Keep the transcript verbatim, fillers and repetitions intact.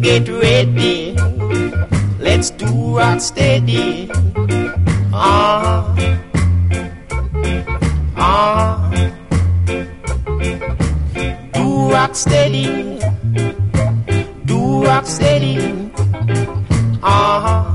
get ready. Let's do rock steady. Ah, ah. Do rock steady. Do rock steady. Ah.